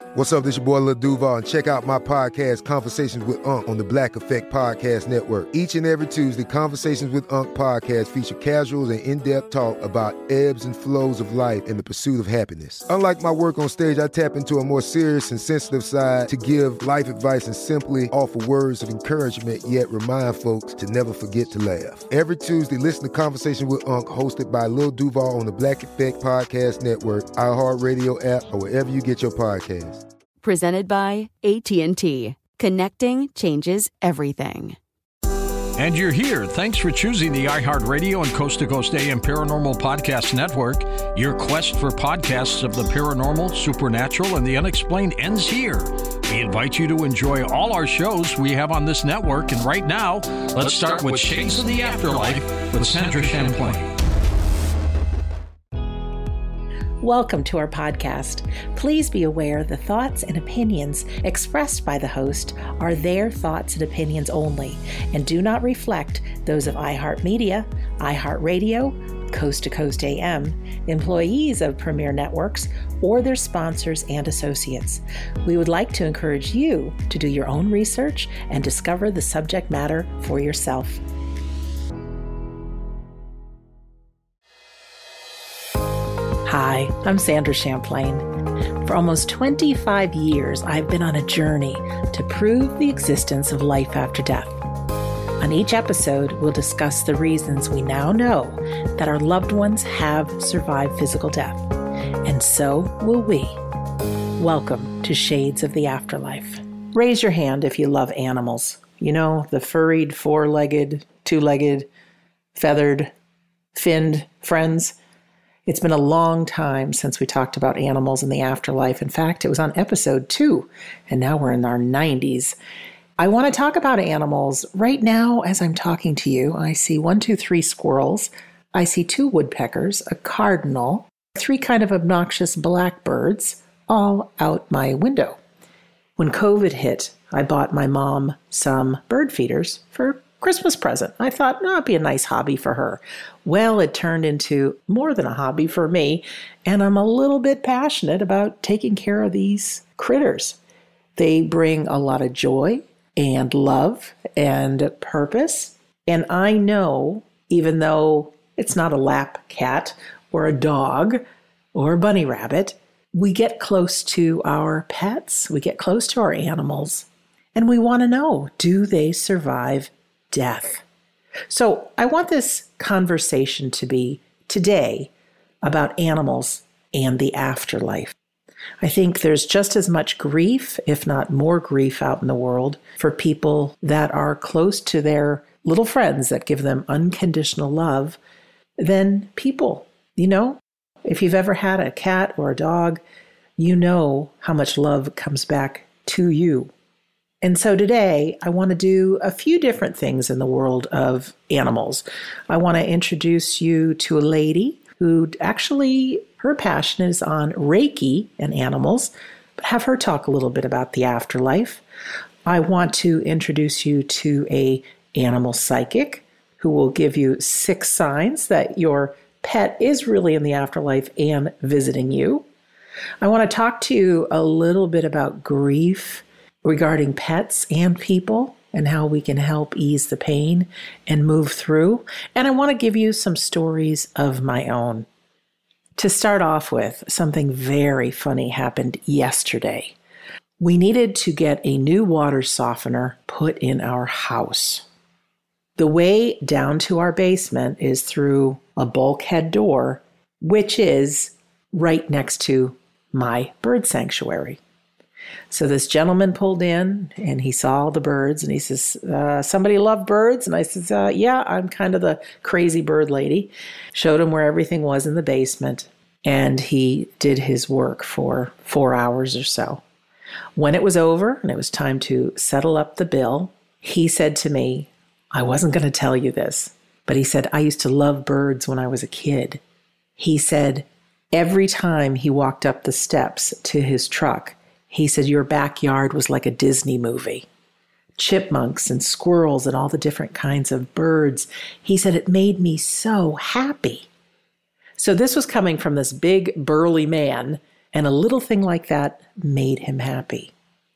What's up, this your boy Lil Duval, and check out my podcast, Conversations with Unc, on the Black Effect Podcast Network. Each and every Tuesday, Conversations with Unc podcast feature casuals and in-depth talk about ebbs and flows of life and the pursuit of happiness. Unlike my work on stage, I tap into a more serious and sensitive side to give life advice and simply offer words of encouragement, yet remind folks to never forget to laugh. Every Tuesday, listen to Conversations with Unc, hosted by Lil Duval on the Black Effect Podcast Network, iHeartRadio app, or wherever you get your podcasts. Presented by AT&T. Connecting changes everything. And you're here. Thanks for choosing the iHeartRadio and Coast to Coast AM Paranormal Podcast Network. Your quest for podcasts of the paranormal, supernatural, and the unexplained ends here. We invite you to enjoy all our shows we have on this network. And right now, let's start with Shades of the Afterlife with Sandra Champlain. Welcome to our podcast. Please be aware the thoughts and opinions expressed by the host are their thoughts and opinions only and do not reflect those of iHeartMedia, iHeartRadio, Coast to Coast AM, employees of Premier Networks, or their sponsors and associates. We would like to encourage you to do your own research and discover the subject matter for yourself. Hi, I'm Sandra Champlain. For almost 25 years, I've been on a journey to prove the existence of life after death. On each episode, we'll discuss the reasons we now know that our loved ones have survived physical death, and so will we. Welcome to Shades of the Afterlife. Raise your hand if you love animals. You know, the furried, four-legged, two-legged, feathered, finned friends. It's been a long time since we talked about animals in the afterlife. In fact, it was on episode 2, and now we're in our 90s. I want to talk about animals. Right now, as I'm talking to you, I see 3 squirrels. I see 2 woodpeckers, a cardinal, 3 kind of obnoxious blackbirds, all out my window. When COVID hit, I bought my mom some bird feeders for Christmas present. I thought, it'd be a nice hobby for her. Well, it turned into more than a hobby for me, and I'm a little bit passionate about taking care of these critters. They bring a lot of joy and love and purpose, and I know, even though it's not a lap cat or a dog or a bunny rabbit, we get close to our pets, we get close to our animals, and we want to know, do they survive death? So I want this conversation to be today about animals and the afterlife. I think there's just as much grief, if not more grief, out in the world for people that are close to their little friends that give them unconditional love than people. You know, if you've ever had a cat or a dog, you know how much love comes back to you. And so today, I want to do a few different things in the world of animals. I want to introduce you to a lady who actually, her passion is on Reiki and animals, but have her talk a little bit about the afterlife. I want to introduce you to an animal psychic who will give you 6 signs that your pet is really in the afterlife and visiting you. I want to talk to you a little bit about grief regarding pets and people and how we can help ease the pain and move through. And I want to give you some stories of my own. To start off with, something very funny happened yesterday. We needed to get a new water softener put in our house. The way down to our basement is through a bulkhead door, which is right next to my bird sanctuary. So this gentleman pulled in and he saw the birds and he says, somebody love birds? And I says, yeah, I'm kind of the crazy bird lady. Showed him where everything was in the basement. And he did his work for 4 hours or so. When it was over and it was time to settle up the bill, he said to me, I wasn't going to tell you this, but he said, I used to love birds when I was a kid. He said, every time he walked up the steps to his truck, he said, your backyard was like a Disney movie. Chipmunks and squirrels and all the different kinds of birds. He said, it made me so happy. So this was coming from this big burly man And a little thing like that made him happy.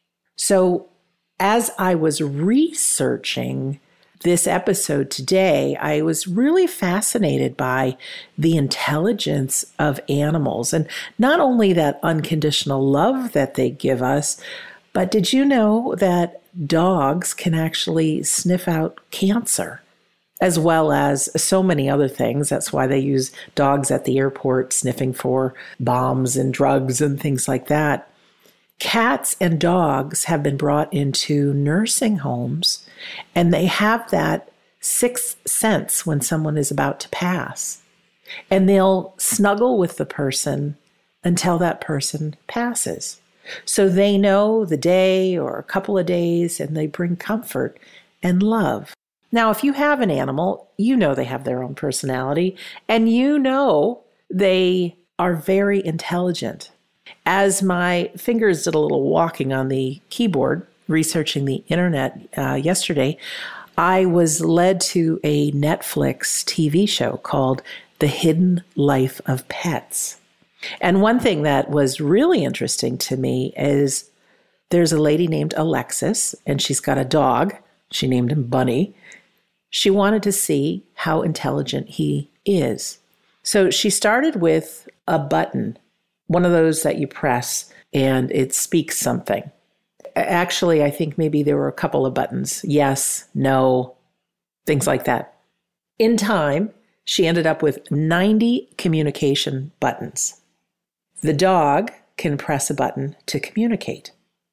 So as I was researching this episode today, I was really fascinated by the intelligence of animals, and not only that unconditional love that they give us, but did you know that dogs can actually sniff out cancer, as well as so many other things? That's why they use dogs at the airport sniffing for bombs and drugs and things like that. Cats and dogs have been brought into nursing homes, and they have that sixth sense when someone is about to pass. And they'll snuggle with the person until that person passes. So they know the day or a couple of days, and they bring comfort and love. Now, if you have an animal, you know they have their own personality, and you know they are very intelligent. As my fingers did a little walking on the keyboard, researching the internet yesterday, I was led to a Netflix TV show called The Hidden Life of Pets. And one thing that was really interesting to me is there's a lady named Alexis, and she's got a dog. She named him Bunny. She wanted to see how intelligent he is. So she started with a button, one of those that you press and it speaks something. Actually, I think maybe there were a couple of buttons. Yes, no, things like that. In time, she ended up with 90 communication buttons. The dog can press a button to communicate.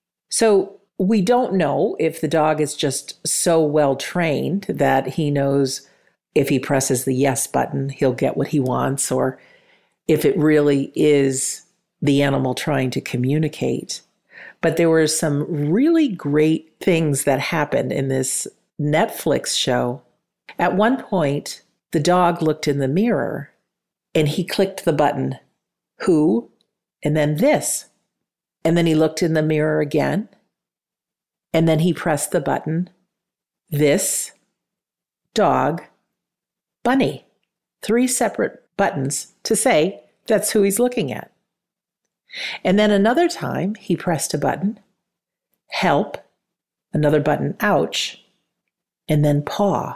So we don't know if the dog is just so well trained that he knows if he presses the yes button, he'll get what he wants, or if it really is the animal trying to communicate. But there were some really great things that happened in this Netflix show. At one point, the dog looked in the mirror and he clicked the button, who, and then this. And then he looked in the mirror again. And then he pressed the button, this, dog, Bunny. 3 separate buttons to say that's who he's looking at. And then another time he pressed a button, help, another button, ouch, and then paw.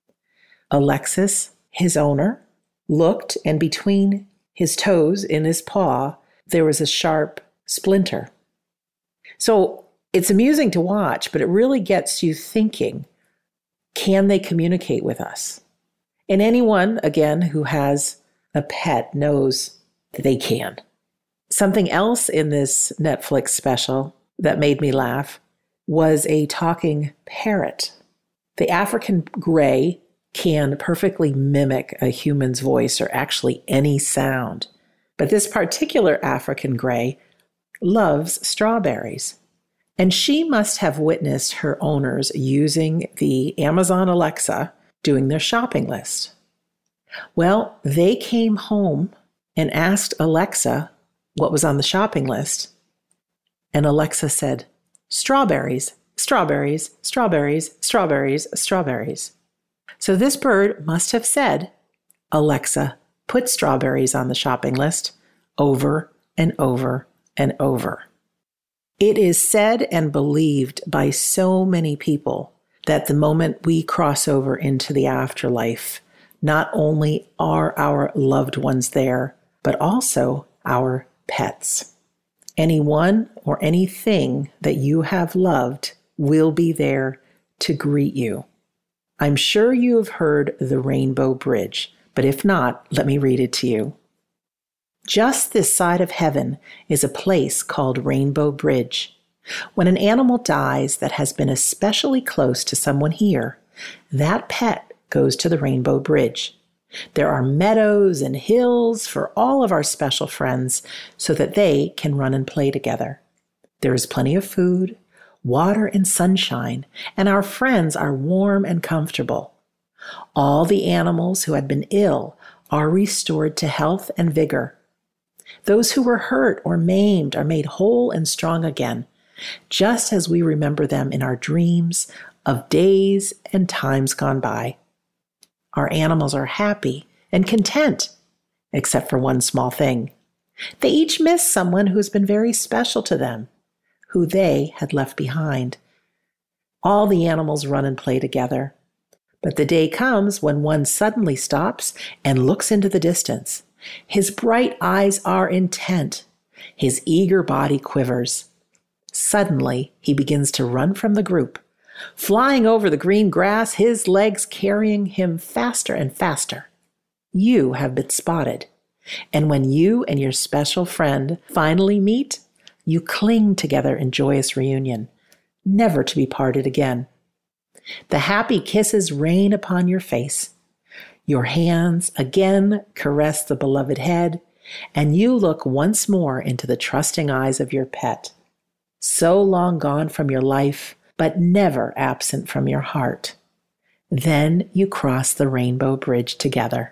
Alexis, his owner, looked, and between his toes in his paw, there was a sharp splinter. So it's amusing to watch, but it really gets you thinking, can they communicate with us? And anyone, again, who has a pet knows that they can. Something else in this Netflix special that made me laugh was a talking parrot. The African gray can perfectly mimic a human's voice or actually any sound. But this particular African gray loves strawberries. And she must have witnessed her owners using the Amazon Alexa doing their shopping list. Well, they came home and asked Alexa what was on the shopping list. And Alexa said, strawberries, strawberries, strawberries, strawberries, strawberries. So this bird must have said, Alexa, put strawberries on the shopping list over and over and over. It is said and believed by so many people that the moment we cross over into the afterlife, not only are our loved ones there, but also our pets. Anyone or anything that you have loved will be there to greet you. I'm sure you have heard the Rainbow Bridge, but if not, let me read it to you. Just this side of heaven is a place called Rainbow Bridge. When an animal dies that has been especially close to someone here, that pet goes to the Rainbow Bridge. There are meadows and hills for all of our special friends so that they can run and play together. There is plenty of food, water, and sunshine, and our friends are warm and comfortable. All the animals who had been ill are restored to health and vigor. Those who were hurt or maimed are made whole and strong again, just as we remember them in our dreams of days and times gone by. Our animals are happy and content, except for one small thing. They each miss someone who's been very special to them, who they had left behind. All the animals run and play together. But the day comes when one suddenly stops and looks into the distance. His bright eyes are intent. His eager body quivers. Suddenly, he begins to run from the group, flying over the green grass, his legs carrying him faster and faster. You have been spotted. And when you and your special friend finally meet, you cling together in joyous reunion, never to be parted again. The happy kisses rain upon your face. Your hands again caress the beloved head, and you look once more into the trusting eyes of your pet, so long gone from your life, but never absent from your heart. Then you cross the rainbow bridge together.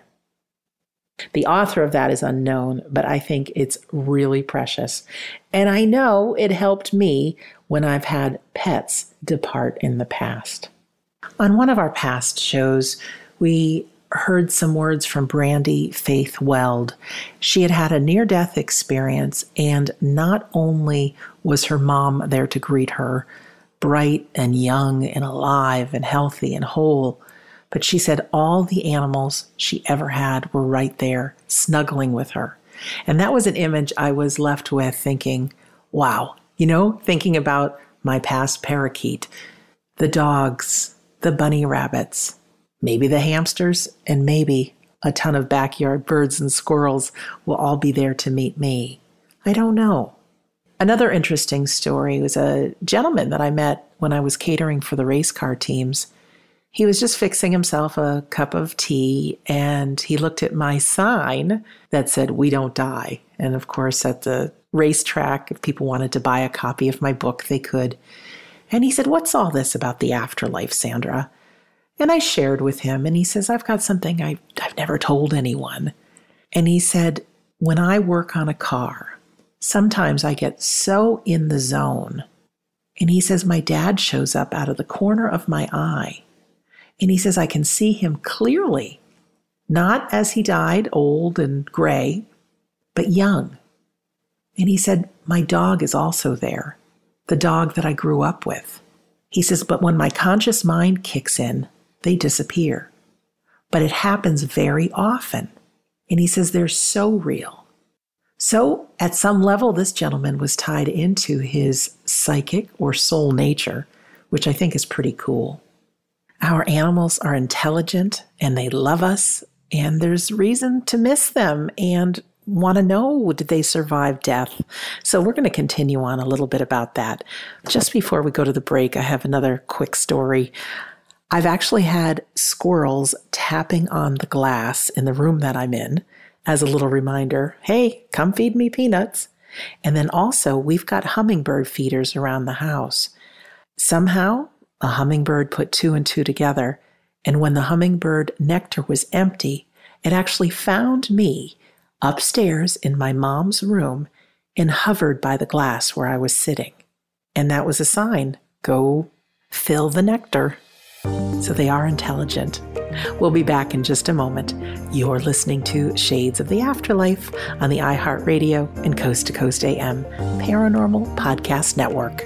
The author of that is unknown, but I think it's really precious. And I know it helped me when I've had pets depart in the past. On one of our past shows, we heard some words from Brandy Faith Weld. She had had a near-death experience, and not only was her mom there to greet her, bright and young and alive and healthy and whole, but she said all the animals she ever had were right there, snuggling with her. And that was an image I was left with thinking, wow, thinking about my past parakeet, the dogs, the bunny rabbits, maybe the hamsters, and maybe a ton of backyard birds and squirrels will all be there to meet me. I don't know. Another interesting story was a gentleman that I met when I was catering for the race car teams. He was just fixing himself a cup of tea, and he looked at my sign that said, "We don't die." And of course, at the racetrack, if people wanted to buy a copy of my book, they could. And he said, "What's all this about the afterlife, Sandra?" And I shared with him, and he says, "I've got something I've never told anyone." And he said, "When I work on a car, sometimes I get so in the zone." And he says, "My dad shows up out of the corner of my eye. And he says, I can see him clearly, not as he died, old and gray, but young." And he said, "My dog is also there, the dog that I grew up with." He says, "But when my conscious mind kicks in, they disappear. But it happens very often." And he says, "They're so real." So at some level, this gentleman was tied into his psychic or soul nature, which I think is pretty cool. Our animals are intelligent and they love us, and there's reason to miss them and want to know, did they survive death? So we're going to continue on a little bit about that. Just before we go to the break, I have another quick story. I've actually had squirrels tapping on the glass in the room that I'm in as a little reminder, hey, come feed me peanuts. And then also we've got hummingbird feeders around the house. Somehow a hummingbird put two and two together, and when the hummingbird nectar was empty, it actually found me upstairs in my mom's room and hovered by the glass where I was sitting. And that was a sign, go fill the nectar. So they are intelligent. We'll be back in just a moment. You're listening to Shades of the Afterlife on the iHeartRadio and Coast to Coast AM Paranormal Podcast Network.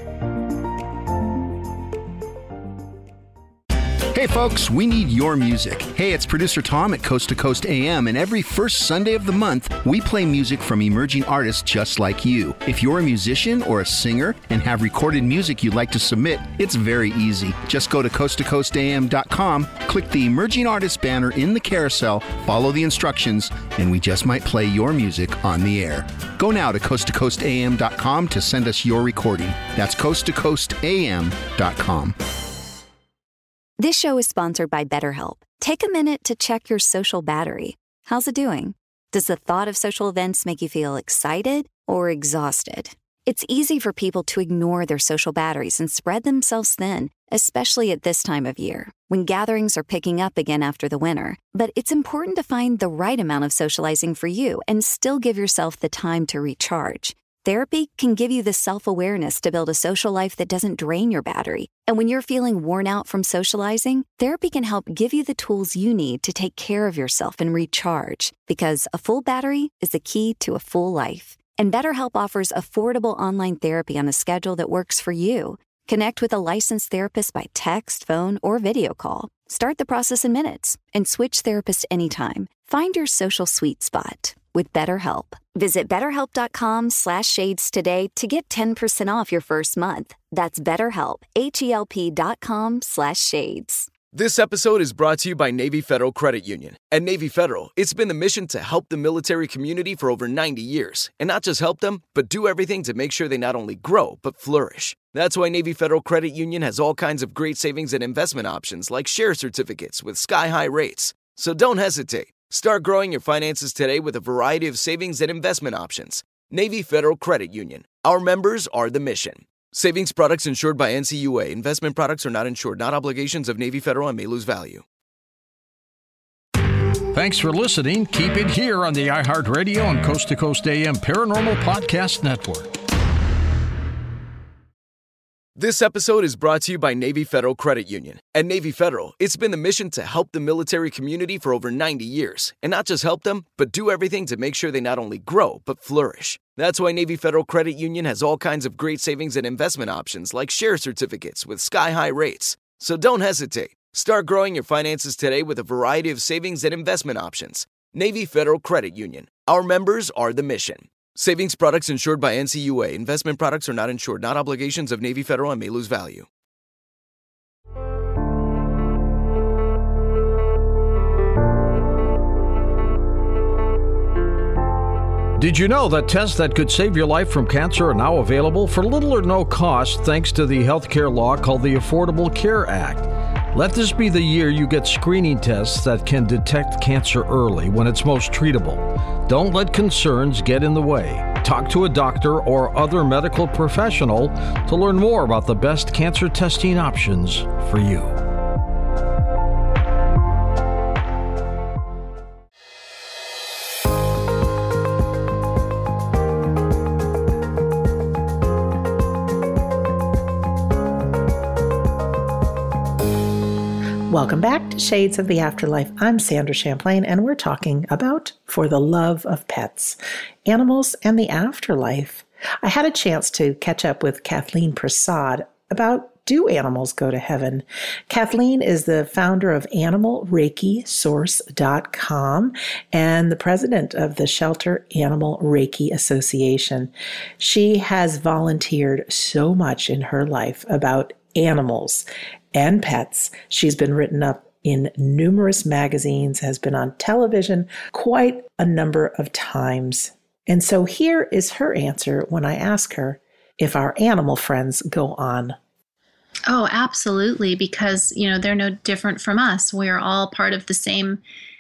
Hey folks, we need your music. Hey, it's producer Tom at Coast to Coast AM, and every first Sunday of the month, we play music from emerging artists just like you. If you're a musician or a singer and have recorded music you'd like to submit, it's very easy. Just go to coasttocoastam.com, click the Emerging Artists banner in the carousel, follow the instructions, and we just might play your music on the air. Go now to coasttocoastam.com to send us your recording. That's coasttocoastam.com. This show is sponsored by BetterHelp. Take a minute to check your social battery. How's it doing? Does the thought of social events make you feel excited or exhausted? It's easy for people to ignore their social batteries and spread themselves thin, especially at this time of year, when gatherings are picking up again after the winter. But it's important to find the right amount of socializing for you and still give yourself the time to recharge. Therapy can give you the self-awareness to build a social life that doesn't drain your battery. And when you're feeling worn out from socializing, therapy can help give you the tools you need to take care of yourself and recharge. Because a full battery is the key to a full life. And BetterHelp offers affordable online therapy on a schedule that works for you. Connect with a licensed therapist by text, phone, or video call. Start the process in minutes and switch therapists anytime. Find your social sweet spot with BetterHelp. Visit BetterHelp.com/shades today to get 10% off your first month. That's BetterHelp, HELP.com/shades. This episode is brought to you by Navy Federal Credit Union. At Navy Federal, it's been the mission to help the military community for over 90 years. And not just help them, but do everything to make sure they not only grow, but flourish. That's why Navy Federal Credit Union has all kinds of great savings and investment options like share certificates with sky-high rates. So don't hesitate. Start growing your finances today with a variety of savings and investment options. Navy Federal Credit Union. Our members are the mission. Savings products insured by NCUA. Investment products are not insured, not obligations of Navy Federal and may lose value. Thanks for listening. Keep it here on the iHeartRadio and Coast to Coast AM Paranormal Podcast Network. This episode is brought to you by Navy Federal Credit Union. At Navy Federal, it's been the mission to help the military community for over 90 years. And not just help them, but do everything to make sure they not only grow, but flourish. That's why Navy Federal Credit Union has all kinds of great savings and investment options like share certificates with sky-high rates. So don't hesitate. Start growing your finances today with a variety of savings and investment options. Navy Federal Credit Union. Our members are the mission. Savings products insured by NCUA. Investment products are not insured, not obligations of Navy Federal and may lose value. Did you know that tests that could save your life from cancer are now available for little or no cost thanks to the healthcare law called the Affordable Care Act? Let this be the year you get screening tests that can detect cancer early when it's most treatable. Don't let concerns get in the way. Talk to a doctor or other medical professional to learn more about the best cancer testing options for you. Welcome back to Shades of the Afterlife. I'm Sandra Champlain, and we're talking about For the Love of Pets, Animals and the Afterlife. I had a chance to catch up with Kathleen Prasad about Do Animals Go to Heaven? Kathleen is the founder of AnimalReikiSource.com and the president of the Shelter Animal Reiki Association. She has volunteered so much in her life about animals and pets. She's been written up in numerous magazines, has been on television quite a number of times. And so here is her answer when I ask her if our animal friends go on. Oh, absolutely, because, they're no different from us. We're all part of the same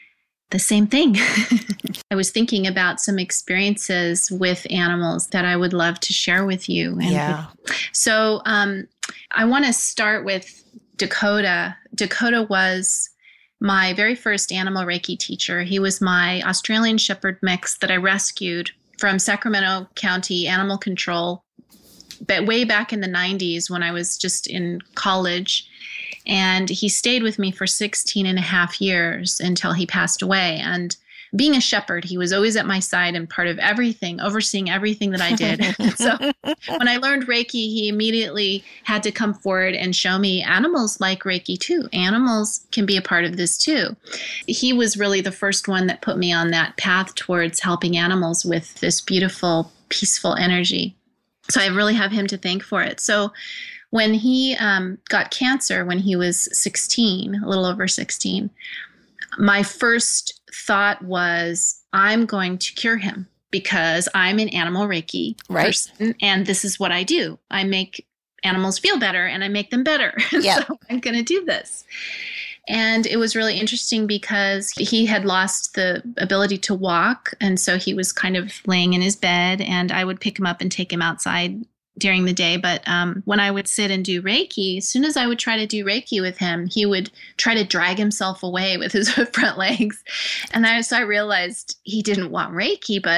thing. I was thinking about some experiences with animals that I would love to share with you. And so I want to start with Dakota. Dakota was my very first animal Reiki teacher. He was my Australian Shepherd mix that I rescued from Sacramento County Animal Control, but way back in the 90s when I was just in college. And he stayed with me for 16 and a half years until he passed away. And being a shepherd, he was always at my side and part of everything, overseeing everything that I did. So when I learned Reiki, he immediately had to come forward and show me animals like Reiki too. Animals can be a part of this too. He was really the first one that put me on that path towards helping animals with this beautiful, peaceful energy. So I really have him to thank for it. So when he got cancer when he was 16, a little over 16, my first thought was, I'm going to cure him because I'm an animal Reiki person, and this is what I do. I make animals feel better, and I make them better. Yeah. So I'm going to do this. And it was really interesting because he had lost the ability to walk, and so he was kind of laying in his bed, and I would pick him up and take him outside during the day. But when I would sit and do Reiki, as soon as I would try to do Reiki with him, he would try to drag himself away with his front legs. And so I realized he didn't want Reiki, but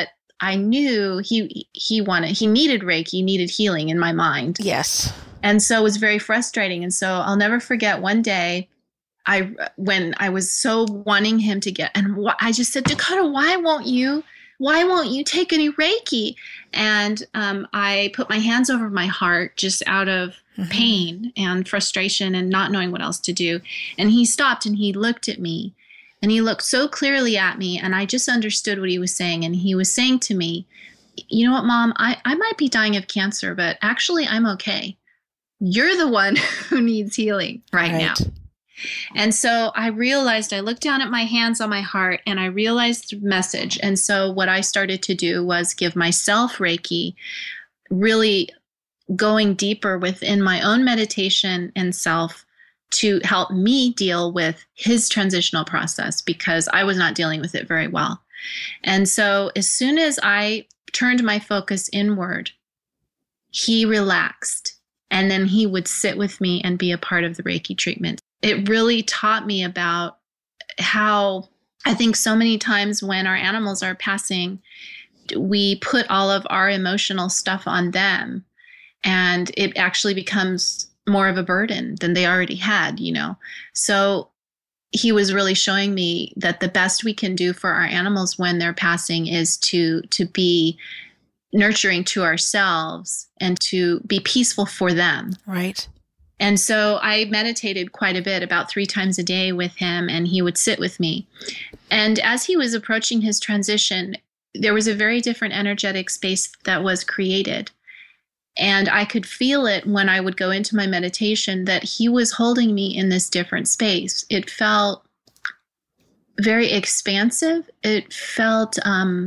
I knew he needed Reiki, needed healing in my mind. Yes. And so it was very frustrating. And so I'll never forget one day when I was so wanting him to get, and I just said, Dakota, why won't you take any Reiki? And I put my hands over my heart just out of pain and frustration and not knowing what else to do. And he stopped and he looked at me, and he looked so clearly at me, and I just understood what he was saying. And he was saying to me, you know what, Mom, I might be dying of cancer, but actually I'm okay. You're the one who needs healing right now. And so I realized, I looked down at my hands on my heart, and I realized the message. And so what I started to do was give myself Reiki, really going deeper within my own meditation and self to help me deal with his transitional process, because I was not dealing with it very well. And so as soon as I turned my focus inward, he relaxed, and then he would sit with me and be a part of the Reiki treatment. It really taught me about how I think so many times when our animals are passing, we put all of our emotional stuff on them, and it actually becomes more of a burden than they already had, you know. So he was really showing me that the best we can do for our animals when they're passing is to be nurturing to ourselves and to be peaceful for them. Right. And so I meditated quite a bit, about 3 times a day with him, and he would sit with me. And as he was approaching his transition, there was a very different energetic space that was created. And I could feel it when I would go into my meditation that he was holding me in this different space. It felt very expansive. It felt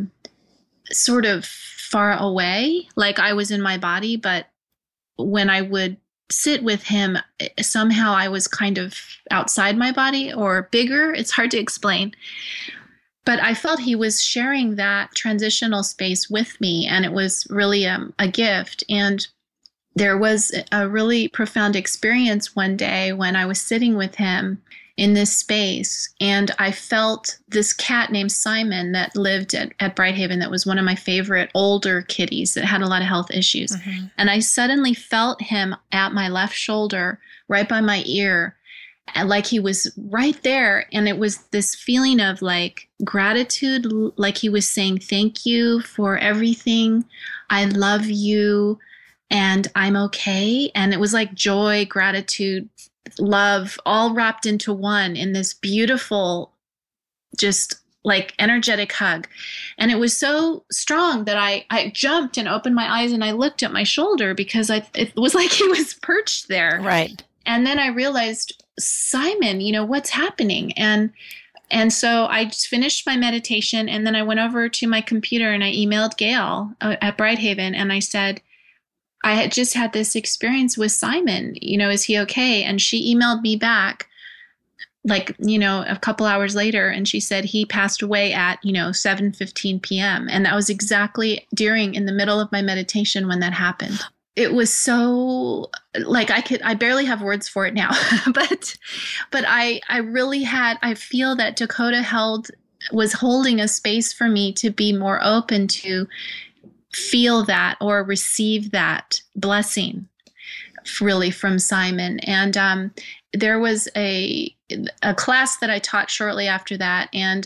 sort of far away, like I was in my body. But when I would sit with him, somehow I was kind of outside my body or bigger. It's hard to explain. But I felt he was sharing that transitional space with me, and it was really a gift. And there was a really profound experience one day when I was sitting with him in this space, and I felt this cat named Simon that lived at Brighthaven, that was one of my favorite older kitties that had a lot of health issues. Mm-hmm. And I suddenly felt him at my left shoulder, right by my ear, like he was right there. And it was this feeling of like gratitude, like he was saying, thank you for everything. I love you and I'm okay. And it was like joy, gratitude, love, all wrapped into one in this beautiful, just like energetic hug. And it was so strong that I jumped and opened my eyes and I looked at my shoulder, because it was like he was perched there. Right. And then I realized, Simon, you know, what's happening? And so I just finished my meditation, and then I went over to my computer and I emailed Gail at Brighthaven, and I said, I had just had this experience with Simon, you know, is he okay? And she emailed me back like, you know, a couple hours later, and she said he passed away at, you know, 7:15 p.m. And that was exactly in the middle of my meditation when that happened. It was so like I barely have words for it now, but I really I feel that Dakota was holding a space for me to be more open to feel that or receive that blessing really from Simon. And there was a class that I taught shortly after that. And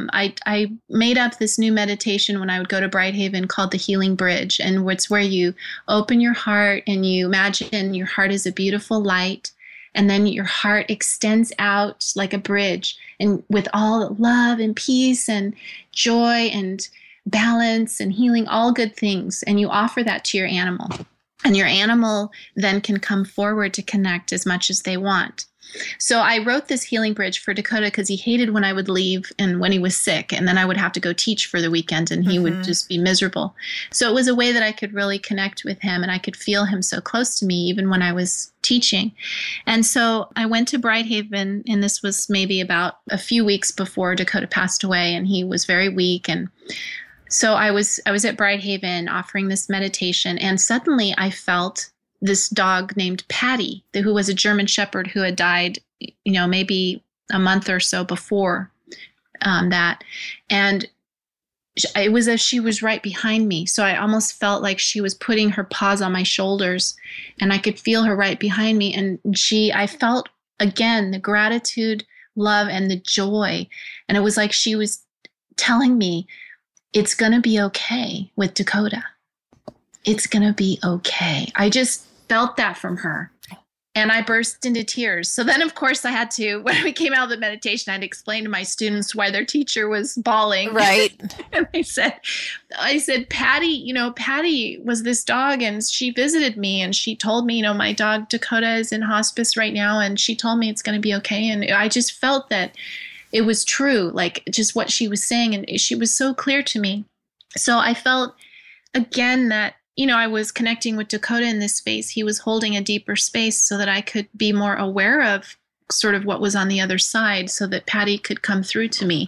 I made up this new meditation when I would go to Brighthaven called the Healing Bridge. And it's where you open your heart and you imagine your heart is a beautiful light. And then your heart extends out like a bridge, and with all love and peace and joy and balance and healing, all good things. And you offer that to your animal. And your animal then can come forward to connect as much as they want. So I wrote this healing bridge for Dakota because he hated when I would leave and when he was sick, and then I would have to go teach for the weekend and he would just be miserable. So it was a way that I could really connect with him, and I could feel him so close to me even when I was teaching. And so I went to Brighthaven, and this was maybe about a few weeks before Dakota passed away, and he was very weak. And so I was at Brighthaven offering this meditation, and suddenly I felt this dog named Patty, who was a German Shepherd who had died, you know, maybe a month or so before that. And it was as she was right behind me. So I almost felt like she was putting her paws on my shoulders, and I could feel her right behind me. And I felt again the gratitude, love, and the joy. And it was like she was telling me, it's going to be okay with Dakota. It's going to be okay. I just felt that from her. And I burst into tears. So then, of course, I had to, when we came out of the meditation, I had to explain to my students why their teacher was bawling. Right. And I said, Patty, Patty was this dog, and she visited me, and she told me, my dog Dakota is in hospice right now, and she told me it's going to be okay. And I just felt that it was true, like just what she was saying. And she was so clear to me. So I felt, again, that I was connecting with Dakota in this space. He was holding a deeper space so that I could be more aware of sort of what was on the other side, so that Patty could come through to me.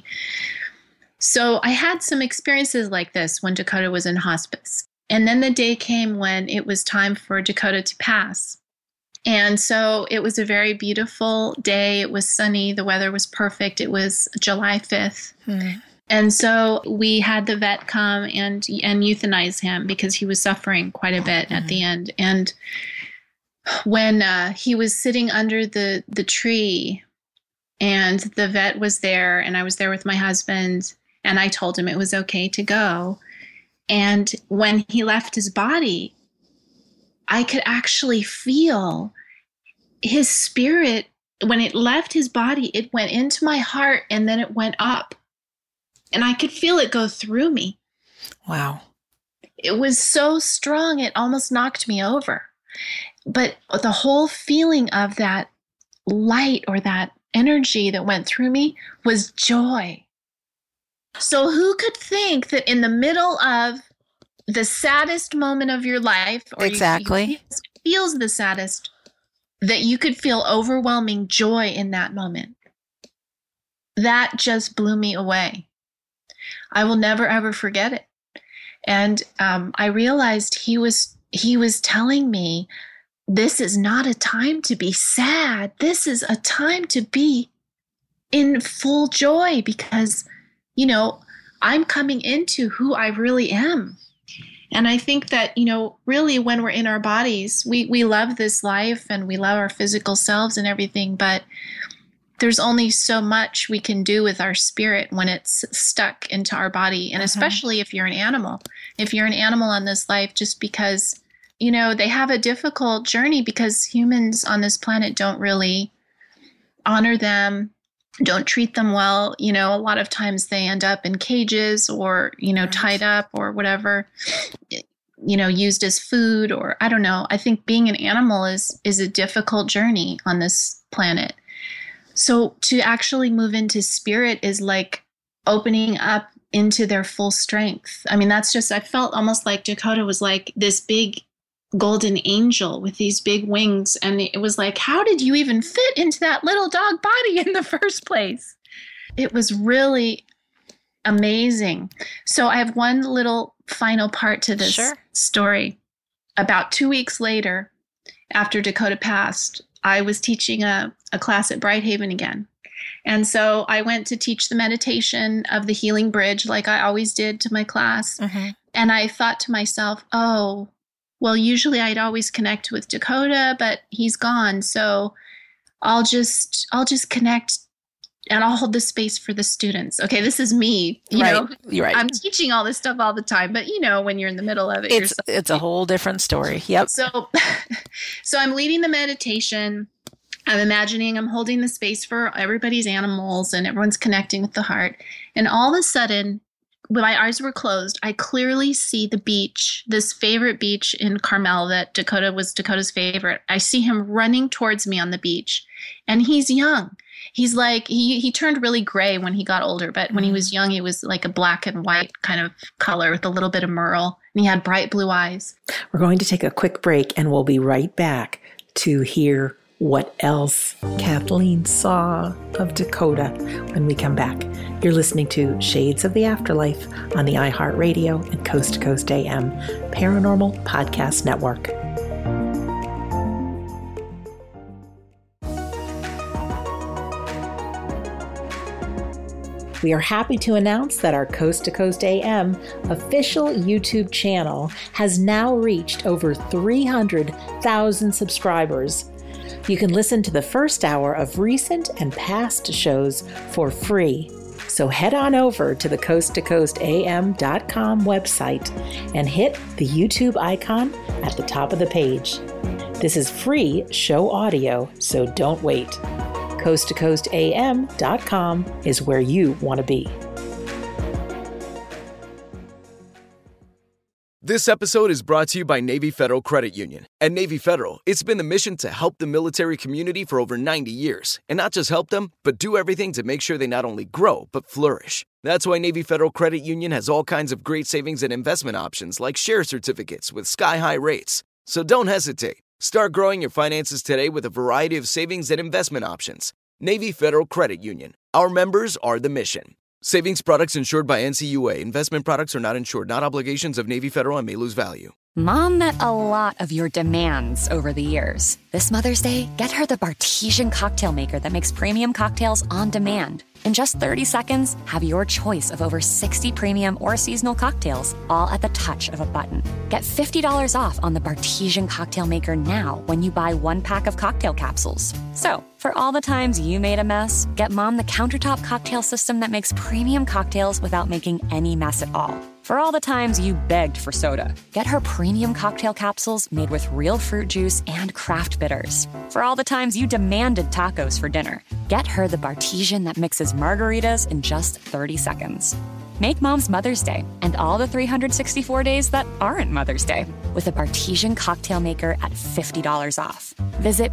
So I had some experiences like this when Dakota was in hospice. And then the day came when it was time for Dakota to pass. And so it was a very beautiful day. It was sunny. The weather was perfect. It was July 5th. And so we had the vet come and euthanize him because he was suffering quite a bit at the end. And when he was sitting under the tree, and the vet was there, and I was there with my husband, and I told him it was okay to go. And when he left his body, I could actually feel his spirit. When it left his body, it went into my heart, and then it went up. And I could feel it go through me. Wow. It was so strong, it almost knocked me over. But the whole feeling of that light or that energy that went through me was joy. So who could think that in the middle of the saddest moment of your life, or exactly feels the saddest, that you could feel overwhelming joy in that moment? That just blew me away. I will never, ever forget it. And I realized he was telling me, this is not a time to be sad. This is a time to be in full joy, because, I'm coming into who I really am. And I think that, really when we're in our bodies, we love this life and we love our physical selves and everything, but there's only so much we can do with our spirit when it's stuck into our body. And especially if you're an animal. If you're an animal on this life, just because, they have a difficult journey, because humans on this planet don't really honor them, don't treat them well. A lot of times they end up in cages or, tied up or whatever, used as food, or I don't know. I think being an animal is a difficult journey on this planet. So to actually move into spirit is like opening up into their full strength. I mean, I felt almost like Dakota was like this big golden angel with these big wings. And it was like, how did you even fit into that little dog body in the first place? It was really amazing. So I have one little final part to this story. About 2 weeks later, after Dakota passed, I was teaching a class at Brighthaven again. And so I went to teach the meditation of the healing bridge like I always did to my class. And I thought to myself, oh, well, usually I'd always connect with Dakota, but he's gone. So I'll just connect and I'll hold the space for the students. Okay, this is me. You're right. I'm teaching all this stuff all the time, but when you're in the middle of it, it's a whole different story. Yep. So I'm leading the meditation. I'm imagining I'm holding the space for everybody's animals and everyone's connecting with the heart. And all of a sudden, when my eyes were closed, I clearly see the beach, this favorite beach in Carmel that Dakota was Dakota's favorite. I see him running towards me on the beach, and he's young. He's like, he turned really gray when he got older, but when he was young, he was like a black and white kind of color with a little bit of merle, and he had bright blue eyes. We're going to take a quick break, and we'll be right back to hear what else Kathleen saw of Dakota when we come back. You're listening to Shades of the Afterlife on the iHeartRadio and Coast to Coast AM Paranormal Podcast Network. We are happy to announce that our Coast to Coast AM official YouTube channel has now reached over 300,000 subscribers. You can listen to the first hour of recent and past shows for free. So head on over to the coasttocoastam.com website and hit the YouTube icon at the top of the page. This is free show audio, so don't wait. coasttocoastam.com is where you want to be. This episode is brought to you by Navy Federal Credit Union. At Navy Federal, it's been the mission to help the military community for over 90 years. And not just help them, but do everything to make sure they not only grow, but flourish. That's why Navy Federal Credit Union has all kinds of great savings and investment options like share certificates with sky-high rates. So don't hesitate. Start growing your finances today with a variety of savings and investment options. Navy Federal Credit Union. Our members are the mission. Savings products insured by NCUA. Investment products are not insured, not obligations of Navy Federal and may lose value. Mom met a lot of your demands over the years. This Mother's Day, get her the Bartesian cocktail maker that makes premium cocktails on demand. In just 30 seconds, have your choice of over 60 premium or seasonal cocktails, all at the touch of a button. Get $50 off on the Bartesian cocktail maker now when you buy one pack of cocktail capsules. So, for all the times you made a mess, get Mom the countertop cocktail system that makes premium cocktails without making any mess at all. For all the times you begged for soda, get her premium cocktail capsules made with real fruit juice and craft bitters. For all the times you demanded tacos for dinner, get her the Bartesian that mixes margaritas in just 30 seconds. Make Mom's Mother's Day and all the 364 days that aren't Mother's Day with a Bartesian cocktail maker at $50 off. Visit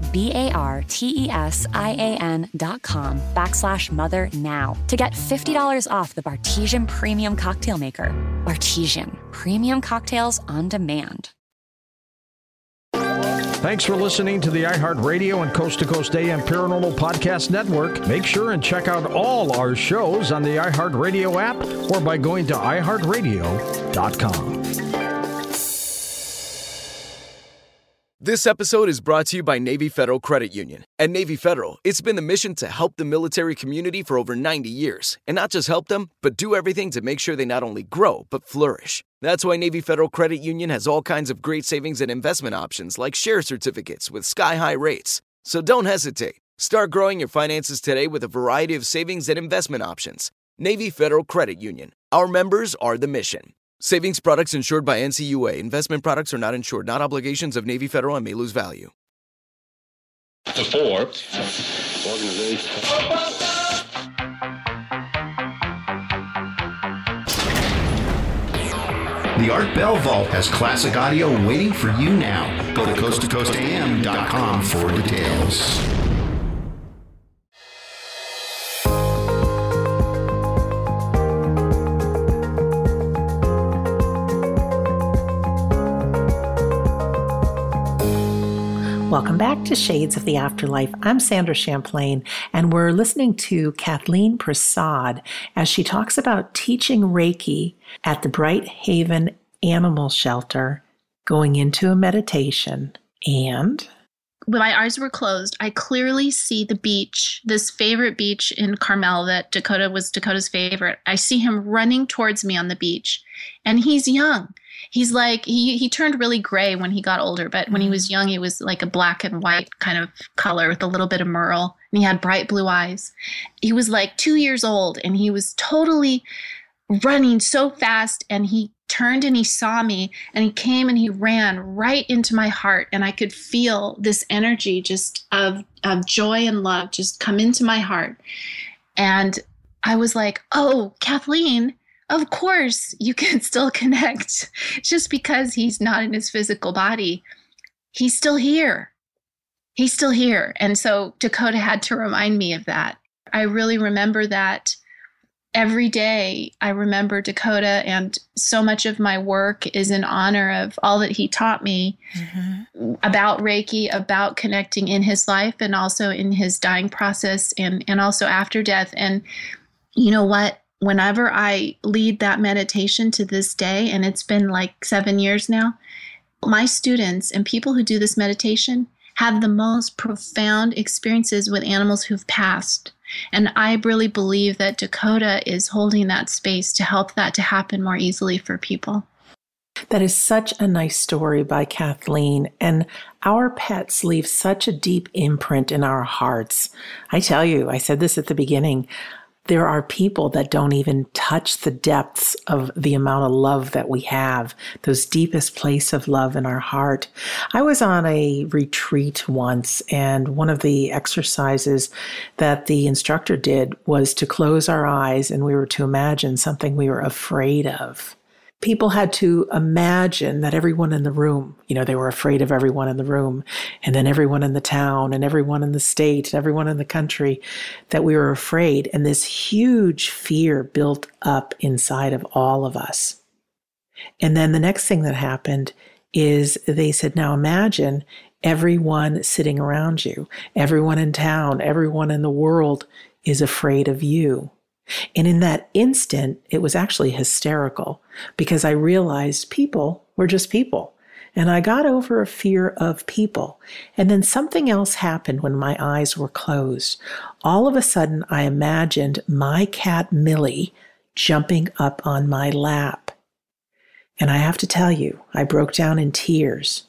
BARTESIAN.com/mother now to get $50 off the Bartesian Premium Cocktail Maker. Bartesian, premium cocktails on demand. Thanks for listening to the iHeartRadio and Coast to Coast AM Paranormal Podcast Network. Make sure and check out all our shows on the iHeartRadio app or by going to iHeartRadio.com. This episode is brought to you by Navy Federal Credit Union. At Navy Federal, it's been the mission to help the military community for over 90 years. And not just help them, but do everything to make sure they not only grow, but flourish. That's why Navy Federal Credit Union has all kinds of great savings and investment options like share certificates with sky-high rates. So don't hesitate. Start growing your finances today with a variety of savings and investment options. Navy Federal Credit Union. Our members are the mission. Savings products insured by NCUA. Investment products are not insured, not obligations of Navy Federal and may lose value. The four. The Art Bell Vault has classic audio waiting for you now. Go to coasttocoastam.com for details. Welcome back to Shades of the Afterlife. I'm Sandra Champlain, and we're listening to Kathleen Prasad as she talks about teaching Reiki at the Bright Haven Animal Shelter, going into a meditation, and... When my eyes were closed, I clearly see the beach, this favorite beach in Carmel that Dakota was Dakota's favorite. I see him running towards me on the beach, and he's young. He's like, he turned really gray when he got older, but when he was young, he was like a black and white kind of color with a little bit of merle, and he had bright blue eyes. He was like 2 years old, and he was totally running so fast, and he turned and he saw me, and he came and he ran right into my heart, and I could feel this energy just of joy and love just come into my heart. And I was like, oh, Kathleen, of course you can still connect. Just because he's not in his physical body, he's still here. He's still here. And so Dakota had to remind me of that. I really remember that every day. I remember Dakota, and so much of my work is in honor of all that he taught me about Reiki, about connecting in his life and also in his dying process and also after death. And you know what? Whenever I lead that meditation to this day, and it's been like 7 years now, my students and people who do this meditation have the most profound experiences with animals who've passed. And I really believe that Dakota is holding that space to help that to happen more easily for people. That is such a nice story by Kathleen, and our pets leave such a deep imprint in our hearts. I tell you, I said this at the beginning, there are people that don't even touch the depths of the amount of love that we have, those deepest place of love in our heart. I was on a retreat once, and one of the exercises that the instructor did was to close our eyes, and we were to imagine something we were afraid of. People had to imagine that everyone in the room, they were afraid of everyone in the room, and then everyone in the town, and everyone in the state, and everyone in the country, that we were afraid. And this huge fear built up inside of all of us. And then the next thing that happened is they said, now imagine everyone sitting around you, everyone in town, everyone in the world is afraid of you. And in that instant, it was actually hysterical because I realized people were just people. And I got over a fear of people. And then something else happened when my eyes were closed. All of a sudden, I imagined my cat, Millie, jumping up on my lap. And I have to tell you, I broke down in tears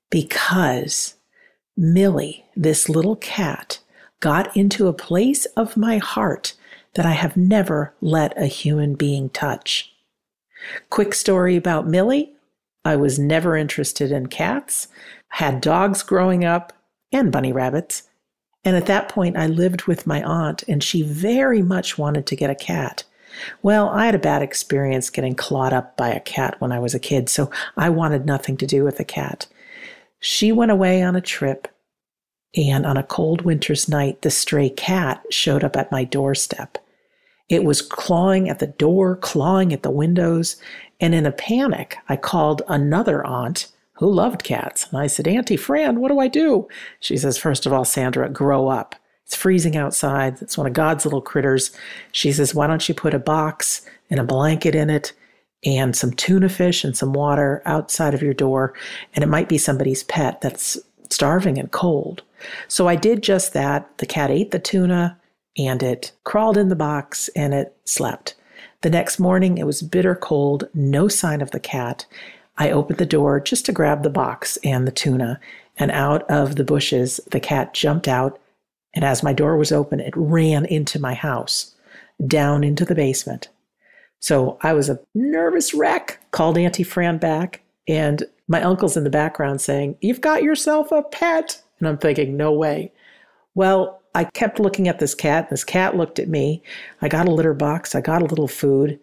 because Millie, this little cat, got into a place of my heart that I have never let a human being touch. Quick story about Millie. I was never interested in cats, had dogs growing up, and bunny rabbits. And at that point, I lived with my aunt, and she very much wanted to get a cat. Well, I had a bad experience getting clawed up by a cat when I was a kid, so I wanted nothing to do with a cat. She went away on a trip, and on a cold winter's night, the stray cat showed up at my doorstep. It was clawing at the door, clawing at the windows, and in a panic, I called another aunt who loved cats. And I said, Auntie Fran, what do I do? She says, first of all, Sandra, grow up. It's freezing outside. It's one of God's little critters. She says, why don't you put a box and a blanket in it and some tuna fish and some water outside of your door, and it might be somebody's pet that's starving and cold. So I did just that. The cat ate the tuna, and it crawled in the box, and it slept. The next morning, it was bitter cold, no sign of the cat. I opened the door just to grab the box and the tuna, and out of the bushes, the cat jumped out, and as my door was open, it ran into my house, down into the basement. So I was a nervous wreck, called Auntie Fran back, and my uncle's in the background saying, you've got yourself a pet. And I'm thinking, no way. Well, I kept looking at this cat. This cat looked at me. I got a litter box. I got a little food.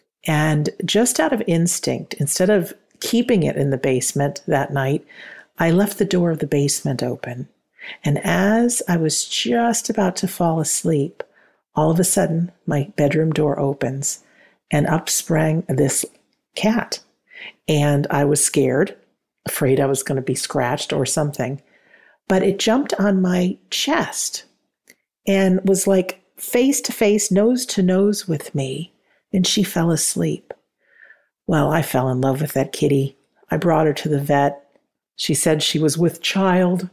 And just out of instinct, instead of keeping it in the basement that night, I left the door of the basement open. And as I was just about to fall asleep, all of a sudden, my bedroom door opens, and up sprang this cat. And I was scared, afraid I was going to be scratched or something. But it jumped on my chest and was like face to face, nose to nose with me, and she fell asleep. Well, I fell in love with that kitty. I brought her to the vet. She said she was with child.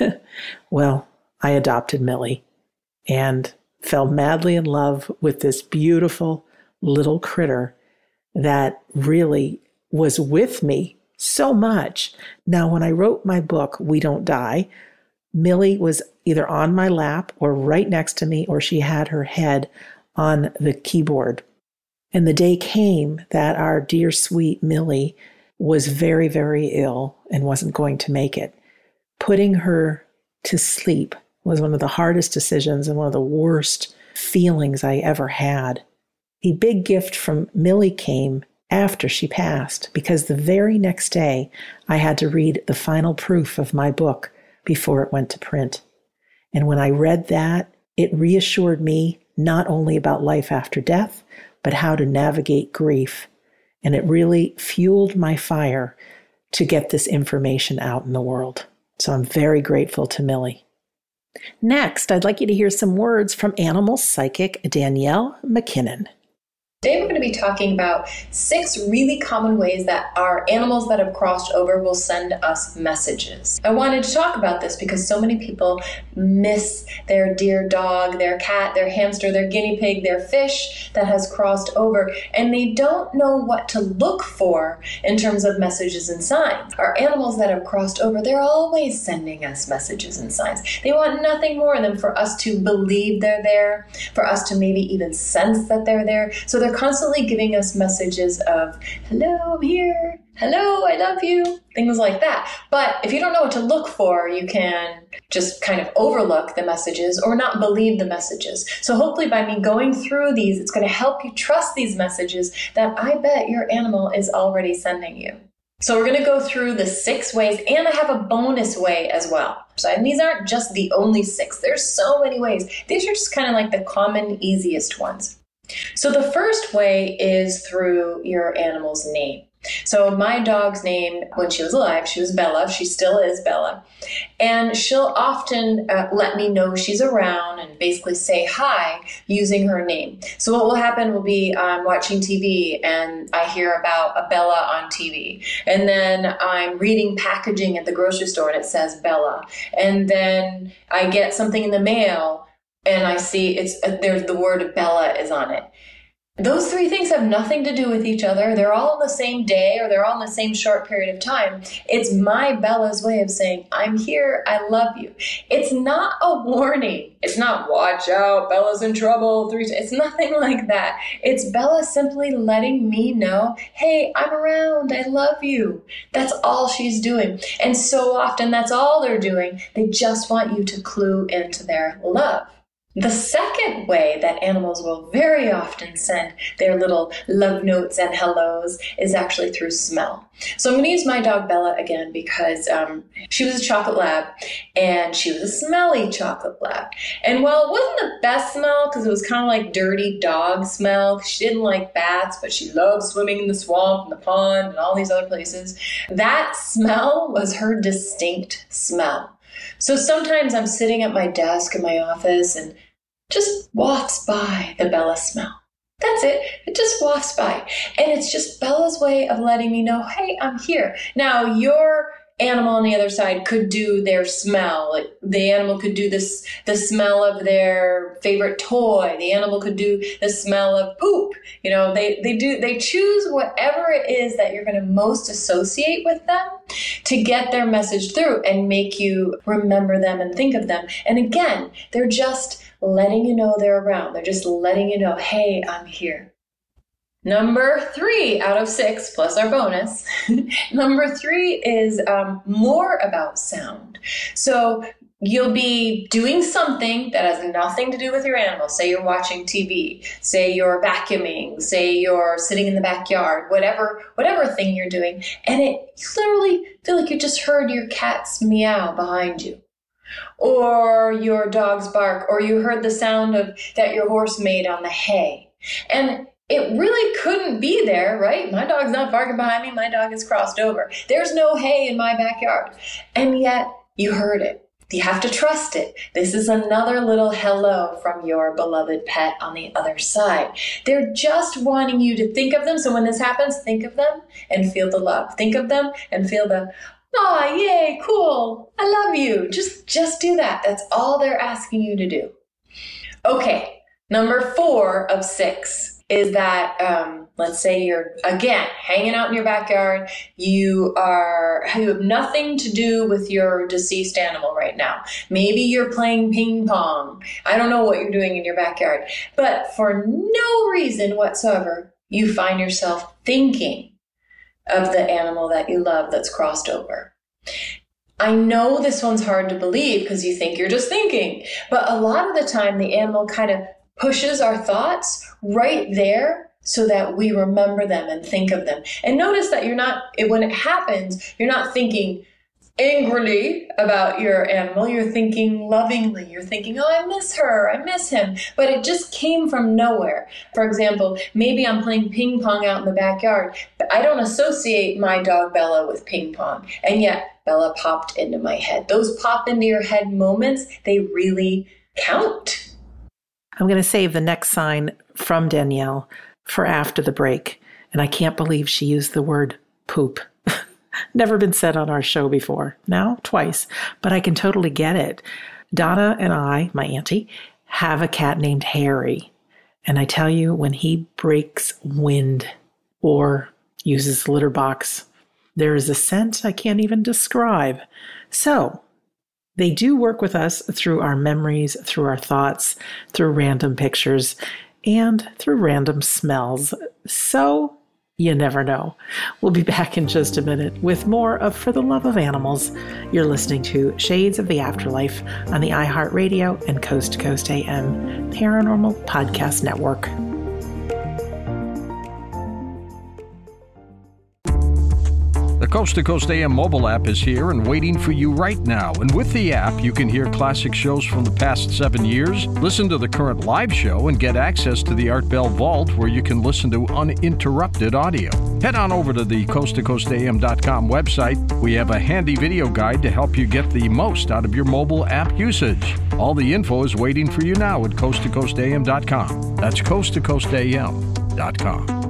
Well, I adopted Millie and fell madly in love with this beautiful little critter that really was with me so much. Now, when I wrote my book, We Don't Die, Millie was either on my lap or right next to me, or she had her head on the keyboard. And the day came that our dear, sweet Millie was very, very ill and wasn't going to make it. Putting her to sleep was one of the hardest decisions and one of the worst feelings I ever had. A big gift from Millie came after she passed, because the very next day I had to read the final proof of my book before it went to print. And when I read that, it reassured me not only about life after death, but how to navigate grief. And it really fueled my fire to get this information out in the world. So I'm very grateful to Millie. Next, I'd like you to hear some words from animal psychic Danielle McKinnon. Today we're going to be talking about 6 really common ways that our animals that have crossed over will send us messages. I wanted to talk about this because so many people miss their dear dog, their cat, their hamster, their guinea pig, their fish that has crossed over, and they don't know what to look for in terms of messages and signs. Our animals that have crossed over, they're always sending us messages and signs. They want nothing more than for us to believe they're there, for us to maybe even sense that they're there. So they're constantly giving us messages of, hello, I'm here. Hello, I love you. Things like that. But if you don't know what to look for, you can just kind of overlook the messages or not believe the messages. So hopefully by me going through these, it's going to help you trust these messages that I bet your animal is already sending you. So we're going to go through the 6 ways, and I have a bonus way as well. And these aren't just the only 6. There's so many ways. These are just kind of like the common, easiest ones. So the first way is through your animal's name. So my dog's name, when she was alive, she was Bella. She still is Bella. And she'll often let me know she's around and basically say hi using her name. So what will happen will be I'm watching TV and I hear about a Bella on TV. And then I'm reading packaging at the grocery store and it says Bella. And then I get something in the mail and I see there's the word Bella is on it. Those 3 things have nothing to do with each other. They're all on the same day or they're all in the same short period of time. It's my Bella's way of saying, I'm here, I love you. It's not a warning. It's not, watch out, Bella's in trouble. It's nothing like that. It's Bella simply letting me know, hey, I'm around, I love you. That's all she's doing. And so often that's all they're doing. They just want you to clue into their love. The second way that animals will very often send their little love notes and hellos is actually through smell. So I'm going to use my dog Bella again because she was a chocolate lab and she was a smelly chocolate lab. And while it wasn't the best smell because it was kind of like dirty dog smell, she didn't like baths, but she loved swimming in the swamp and the pond and all these other places, that smell was her distinct smell. So sometimes I'm sitting at my desk in my office and just wafts by the Bella smell. That's it. It just wafts by. And it's just Bella's way of letting me know, hey, I'm here. Now, your animal on the other side could do their smell. Like the animal could do the smell of their favorite toy. The animal could do the smell of poop. You know, they choose whatever it is that you're going to most associate with them to get their message through and make you remember them and think of them. And again, they're just letting you know they're around. They're just letting you know, hey, I'm here. Number 3 out of 6, plus our bonus. Number 3 is more about sound. So you'll be doing something that has nothing to do with your animal. Say you're watching TV, say you're vacuuming, say you're sitting in the backyard, whatever thing you're doing. And you literally feel like you just heard your cat's meow behind you, or your dog's bark, or you heard the sound that your horse made on the hay. And it really couldn't be there, right? My dog's not barking behind me. My dog has crossed over. There's no hay in my backyard. And yet you heard it. You have to trust it. This is another little hello from your beloved pet on the other side. They're just wanting you to think of them. So when this happens, think of them and feel the love. Think of them and feel the, oh, yay, cool. I love you. Just do that. That's all they're asking you to do. Okay, number 4 of 6. Is that, let's say you're, again, hanging out in your backyard. You have nothing to do with your deceased animal right now. Maybe you're playing ping pong. I don't know what you're doing in your backyard. But for no reason whatsoever, you find yourself thinking of the animal that you love that's crossed over. I know this one's hard to believe because you think you're just thinking. But a lot of the time, the animal kind of pushes our thoughts right there so that we remember them and think of them. And notice that when it happens, you're not thinking angrily about your animal. You're thinking lovingly. You're thinking, oh, I miss her. I miss him. But it just came from nowhere. For example, maybe I'm playing ping pong out in the backyard, but I don't associate my dog Bella with ping pong. And yet Bella popped into my head. Those pop into your head moments, they really count. I'm going to save the next sign from Danielle for after the break. And I can't believe she used the word poop. Never been said on our show before. Now, twice. But I can totally get it. Donna and I, my auntie, have a cat named Harry. And I tell you, when he breaks wind or uses the litter box, there is a scent I can't even describe. So they do work with us through our memories, through our thoughts, through random pictures, and through random smells. So you never know. We'll be back in just a minute with more of For the Love of Animals. You're listening to Shades of the Afterlife on the iHeartRadio and Coast to Coast AM Paranormal Podcast Network. The Coast to Coast AM mobile app is here and waiting for you right now. And with the app, you can hear classic shows from the past 7 years, listen to the current live show, and get access to the Art Bell Vault, where you can listen to uninterrupted audio. Head on over to the coasttocoastam.com website. We have a handy video guide to help you get the most out of your mobile app usage. All the info is waiting for you now at coasttocoastam.com. That's coasttocoastam.com.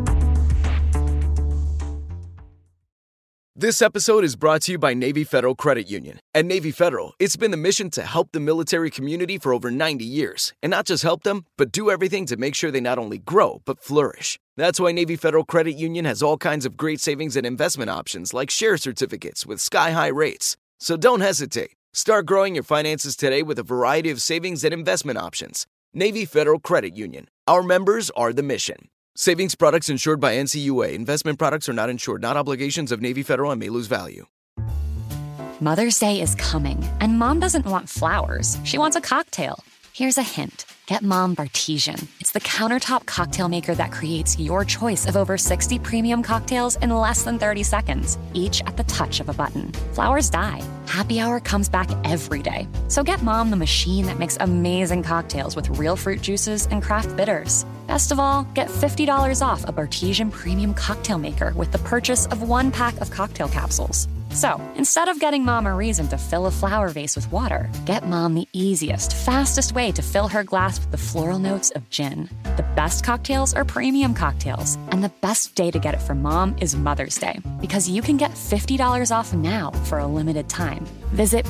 This episode is brought to you by Navy Federal Credit Union. At Navy Federal, it's been the mission to help the military community for over 90 years. And not just help them, but do everything to make sure they not only grow, but flourish. That's why Navy Federal Credit Union has all kinds of great savings and investment options like share certificates with sky-high rates. So don't hesitate. Start growing your finances today with a variety of savings and investment options. Navy Federal Credit Union. Our members are the mission. Savings products insured by NCUA. Investment products are not insured, not obligations of Navy Federal and may lose value. Mother's Day is coming, and Mom doesn't want flowers. She wants a cocktail. Here's a hint. Get Mom Bartesian. It's the countertop cocktail maker that creates your choice of over 60 premium cocktails in less than 30 seconds, each at the touch of a button. Flowers die. Happy Hour comes back every day. So get Mom the machine that makes amazing cocktails with real fruit juices and craft bitters. Best of all, get $50 off a Bartesian premium cocktail maker with the purchase of 1 pack of cocktail capsules. So, instead of getting Mom a reason to fill a flower vase with water, get Mom the easiest, fastest way to fill her glass with the floral notes of gin. The best cocktails are premium cocktails, and the best day to get it for Mom is Mother's Day, because you can get $50 off now for a limited time. Visit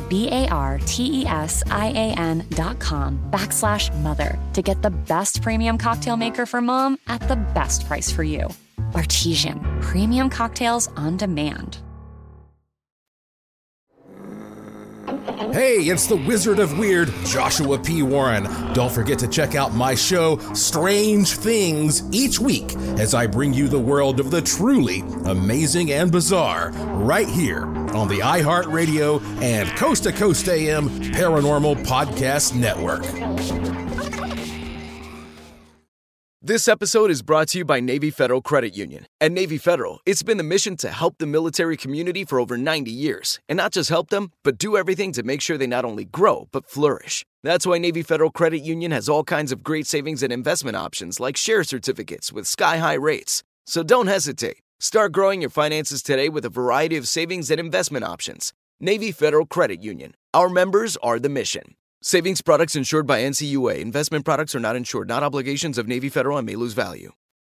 BARTESIAN.com/mother to get the best premium cocktail maker for Mom at the best price for you. Bartesian, premium cocktails on demand. Hey, it's the Wizard of Weird, Joshua P. Warren. Don't forget to check out my show, Strange Things, each week as I bring you the world of the truly amazing and bizarre right here on the iHeartRadio and Coast to Coast AM Paranormal Podcast Network. This episode is brought to you by Navy Federal Credit Union. At Navy Federal, it's been the mission to help the military community for over 90 years. And not just help them, but do everything to make sure they not only grow, but flourish. That's why Navy Federal Credit Union has all kinds of great savings and investment options like share certificates with sky-high rates. So don't hesitate. Start growing your finances today with a variety of savings and investment options. Navy Federal Credit Union. Our members are the mission. Savings products insured by NCUA. Investment products are not insured, not obligations of Navy Federal and may lose value.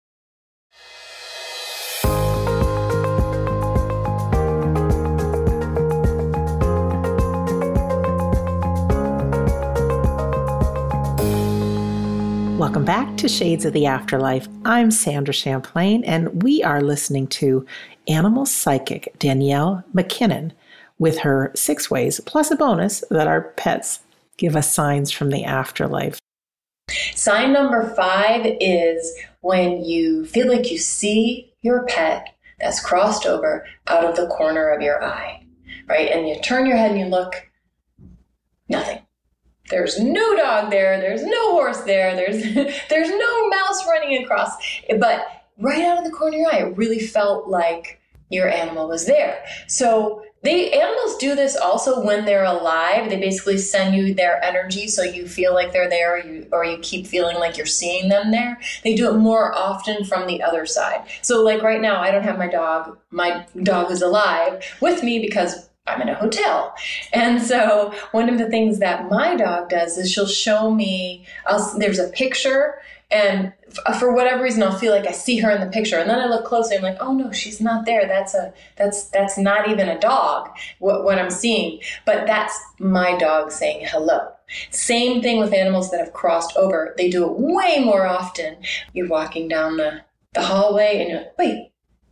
Welcome back to Shades of the Afterlife. I'm Sandra Champlain, and we are listening to animal psychic Danielle McKinnon with her 6 ways, plus a bonus that our pets give us signs from the afterlife. Sign number 5 is when you feel like you see your pet that's crossed over out of the corner of your eye, right? And you turn your head and you look, nothing. There's no dog there. There's no horse there. There's no mouse running across. But right out of the corner of your eye, it really felt like your animal was there. So the animals do this also when they're alive. They basically send you their energy so you feel like they're there, or you keep feeling like you're seeing them there. They do it more often from the other side. So like right now, I don't have my dog. My dog is alive with me because I'm in a hotel. And so one of the things that my dog does is she'll show me, there's a picture And for whatever reason, I'll feel like I see her in the picture. And then I look closely, I'm like, oh no, she's not there. That's not even a dog, what I'm seeing. But that's my dog saying hello. Same thing with animals that have crossed over. They do it way more often. You're walking down the hallway and you're like, wait,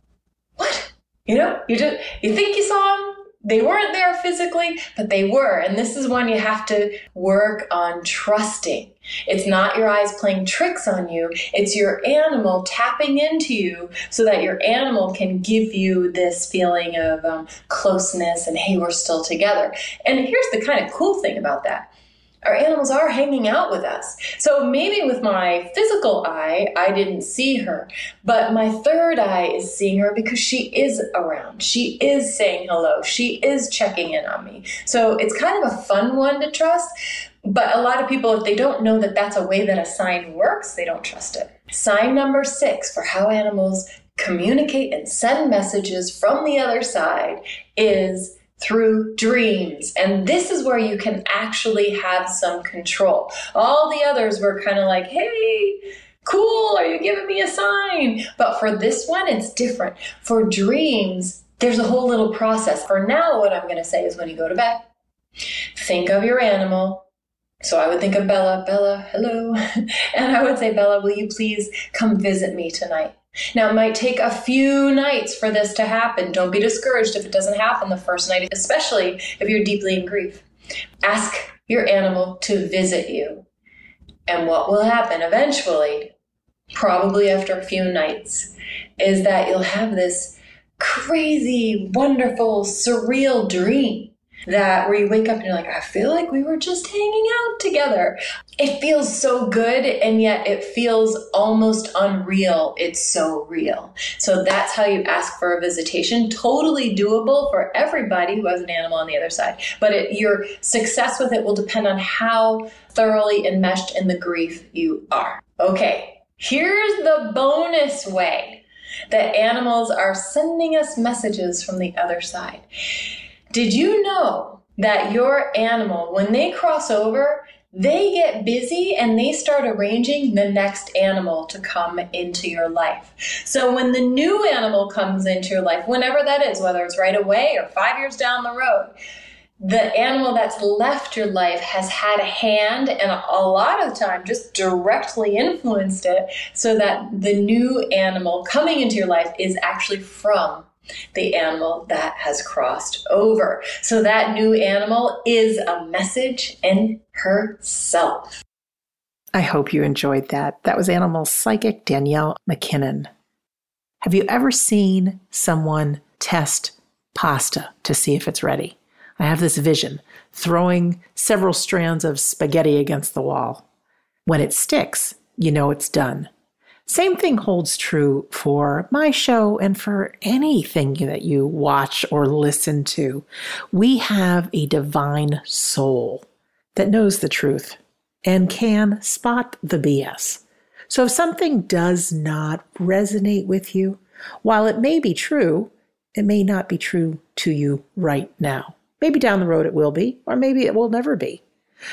what? You think you saw them. They weren't there physically, but they were. And this is when you have to work on trusting. It's not your eyes playing tricks on you. It's your animal tapping into you so that your animal can give you this feeling of closeness and, hey, we're still together. And here's the kind of cool thing about that. Our animals are hanging out with us. So maybe with my physical eye, I didn't see her, but my third eye is seeing her because she is around. She is saying hello. She is checking in on me. So it's kind of a fun one to trust, but a lot of people, if they don't know that that's a way that a sign works, they don't trust it. Sign number 6 for how animals communicate and send messages from the other side is through dreams. And this is where you can actually have some control. All the others were kind of like, hey, cool, are you giving me a sign? But for this one, it's different. For dreams, there's a whole little process. For now, what I'm going to say is when you go to bed, think of your animal. So I would think of Bella, hello. And I would say, Bella, will you please come visit me tonight? Now, it might take a few nights for this to happen. Don't be discouraged if it doesn't happen the first night, especially if you're deeply in grief. Ask your animal to visit you. And what will happen eventually, probably after a few nights, is that you'll have this crazy, wonderful, surreal dream that where you wake up and you're like, I feel like we were just hanging out together. It feels so good, and yet it feels almost unreal. It's so real. So that's how you ask for a visitation. Totally doable for everybody who has an animal on the other side. But your success with it will depend on how thoroughly enmeshed in the grief you are. Okay, here's the bonus way that animals are sending us messages from the other side. Did you know that your animal, when they cross over, they get busy and they start arranging the next animal to come into your life? So when the new animal comes into your life, whenever that is, whether it's right away or 5 years down the road, the animal that's left your life has had a hand and a lot of the time just directly influenced it so that the new animal coming into your life is actually from the animal that has crossed over. So that new animal is a message in herself. I hope you enjoyed that. That was animal psychic Danielle McKinnon. Have you ever seen someone test pasta to see if it's ready? I have this vision, throwing several strands of spaghetti against the wall. When it sticks, you know it's done. Same thing holds true for my show and for anything that you watch or listen to. We have a divine soul that knows the truth and can spot the BS. So if something does not resonate with you, while it may be true, it may not be true to you right now. Maybe down the road it will be, or maybe it will never be.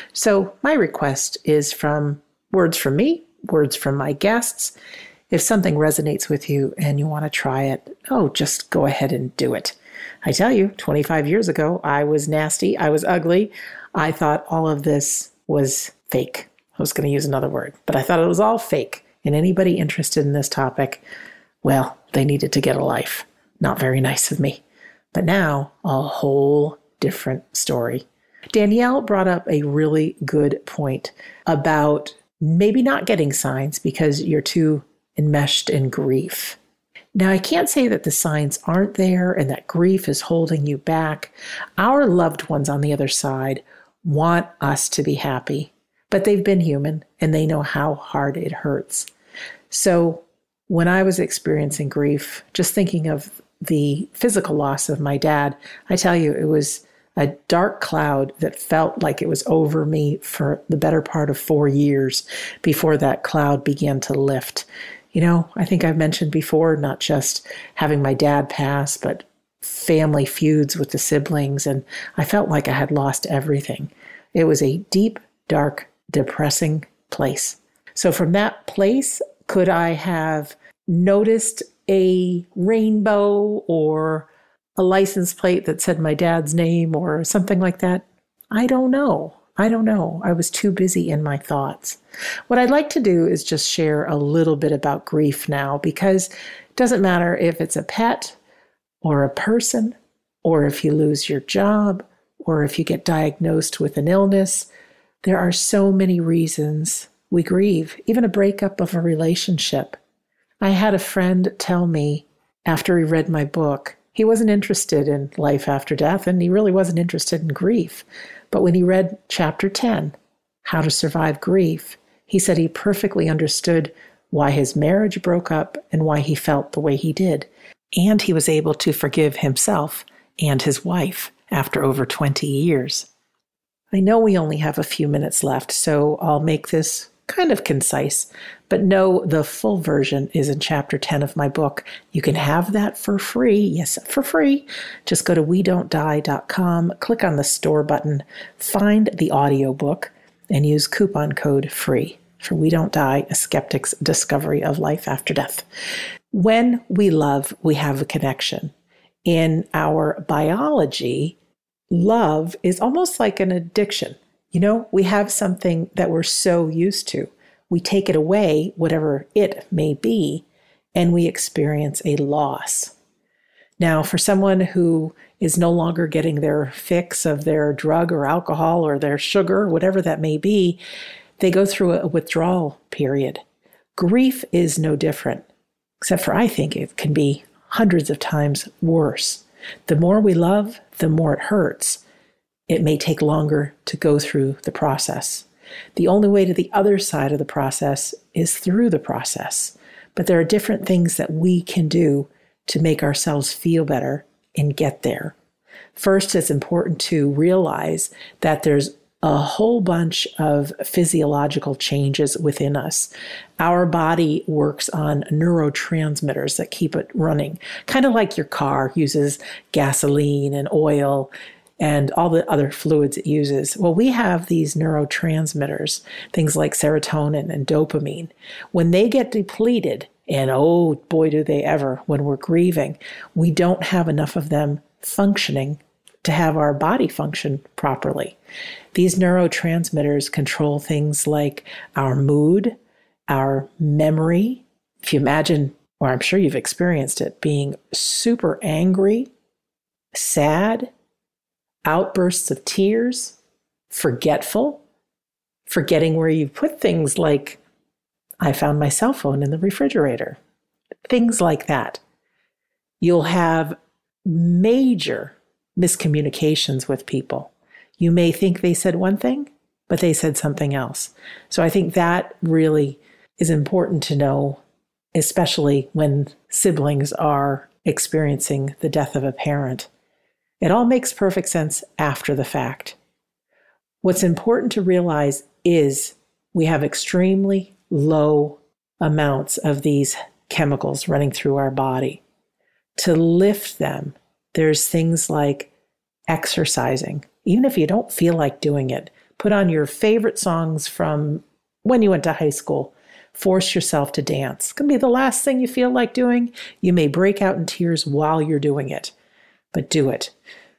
So my request is from words from me, words from my guests. If something resonates with you and you want to try it, just go ahead and do it. I tell you, 25 years ago, I was nasty. I was ugly. I thought all of this was fake. I was going to use another word, but I thought it was all fake. And anybody interested in this topic, well, they needed to get a life. Not very nice of me. But now, a whole different story. Danielle brought up a really good point about maybe not getting signs because you're too enmeshed in grief. Now, I can't say that the signs aren't there and that grief is holding you back. Our loved ones on the other side want us to be happy, but they've been human and they know how hard it hurts. So when I was experiencing grief, just thinking of the physical loss of my dad, I tell you, it was a dark cloud that felt like it was over me for the better part of 4 years before that cloud began to lift. You know, I think I've mentioned before, not just having my dad pass, but family feuds with the siblings. And I felt like I had lost everything. It was a deep, dark, depressing place. So from that place, could I have noticed a rainbow or a license plate that said my dad's name or something like that? I don't know. I was too busy in my thoughts. What I'd like to do is just share a little bit about grief now, because it doesn't matter if it's a pet or a person, or if you lose your job, or if you get diagnosed with an illness. There are so many reasons we grieve, even a breakup of a relationship. I had a friend tell me after he read my book, he wasn't interested in life after death, and he really wasn't interested in grief. But when he read chapter 10, How to Survive Grief, he said he perfectly understood why his marriage broke up and why he felt the way he did. And he was able to forgive himself and his wife after over 20 years. I know we only have a few minutes left, so I'll make this kind of concise, but no, the full version is in chapter 10 of my book. You can have that for free. Yes, for free. Just go to WeDon'tDie.com, click on the store button, find the audiobook, and use coupon code FREE for We Don't Die, A Skeptic's Discovery of Life After Death. When we love, we have a connection. In our biology, love is almost like an addiction. You know, we have something that we're so used to. We take it away, whatever it may be, and we experience a loss. Now, for someone who is no longer getting their fix of their drug or alcohol or their sugar, whatever that may be, they go through a withdrawal period. Grief is no different, except for I think it can be hundreds of times worse. The more we love, the more it hurts. It may take longer to go through the process. The only way to the other side of the process is through the process. But there are different things that we can do to make ourselves feel better and get there. First, it's important to realize that there's a whole bunch of physiological changes within us. Our body works on neurotransmitters that keep it running, kind of like your car uses gasoline and oil and all the other fluids it uses. Well, we have these neurotransmitters, things like serotonin and dopamine. When they get depleted, and oh boy, do they ever, when we're grieving, we don't have enough of them functioning to have our body function properly. These neurotransmitters control things like our mood, our memory. If you imagine, or I'm sure you've experienced it, being super angry, sad, outbursts of tears, forgetful, forgetting where you put things like, I found my cell phone in the refrigerator, things like that. You'll have major miscommunications with people. You may think they said one thing, but they said something else. So I think that really is important to know, especially when siblings are experiencing the death of a parent. It all makes perfect sense after the fact. What's important to realize is we have extremely low amounts of these chemicals running through our body. To lift them, there's things like exercising. Even if you don't feel like doing it, put on your favorite songs from when you went to high school. Force yourself to dance. It's going to be the last thing you feel like doing. You may break out in tears while you're doing it, but do it.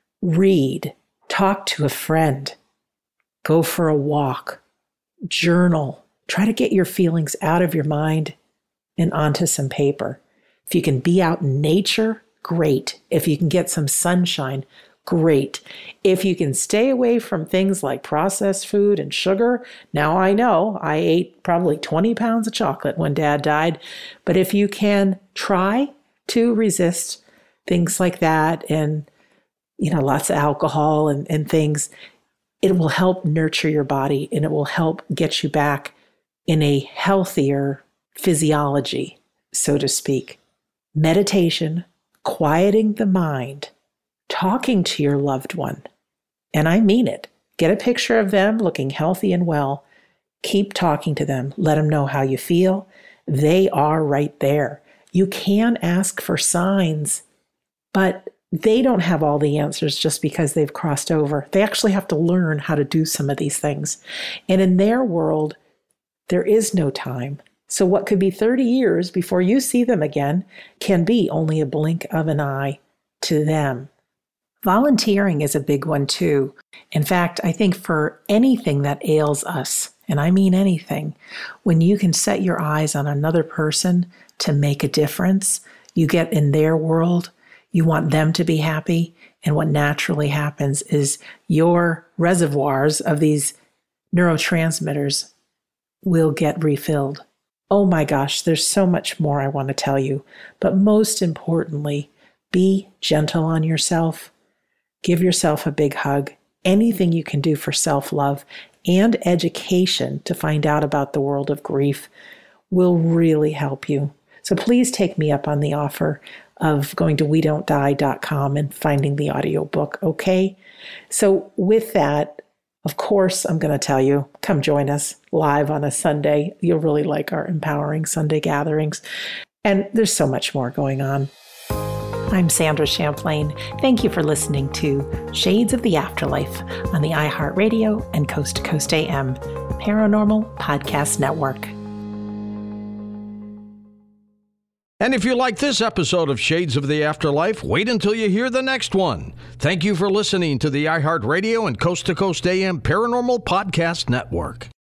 Read, talk to a friend, go for a walk, journal. Try to get your feelings out of your mind and onto some paper. If you can be out in nature, great. If you can get some sunshine, great. If you can stay away from things like processed food and sugar, now I know I ate probably 20 pounds of chocolate when Dad died, but if you can try to resist things like that and lots of alcohol and things, it will help nurture your body and it will help get you back in a healthier physiology, so to speak. Meditation, quieting the mind, talking to your loved one. And I mean it. Get a picture of them looking healthy and well. Keep talking to them. Let them know how you feel. They are right there. You can ask for signs, but they don't have all the answers just because they've crossed over. They actually have to learn how to do some of these things. And in their world, There is no time. So what could be 30 years before you see them again can be only a blink of an eye to them. Volunteering is a big one too. In fact, I think for anything that ails us, and I mean anything, when you can set your eyes on another person to make a difference, you get in their world, you want them to be happy, and what naturally happens is your reservoirs of these neurotransmitters will get refilled. Oh my gosh, there's so much more I want to tell you, but most importantly, be gentle on yourself. Give yourself a big hug. Anything you can do for self-love and education to find out about the world of grief will really help you. So please take me up on the offer of going to WeDon'tDie.com and finding the audiobook, okay? So with that, of course, I'm going to tell you, come join us live on a Sunday. You'll really like our empowering Sunday gatherings. And there's so much more going on. I'm Sandra Champlain. Thank you for listening to Shades of the Afterlife on the iHeartRadio and Coast to Coast AM Paranormal Podcast Network. And if you like this episode of Shades of the Afterlife, wait until you hear the next one. Thank you for listening to the iHeartRadio and Coast to Coast AM Paranormal Podcast Network.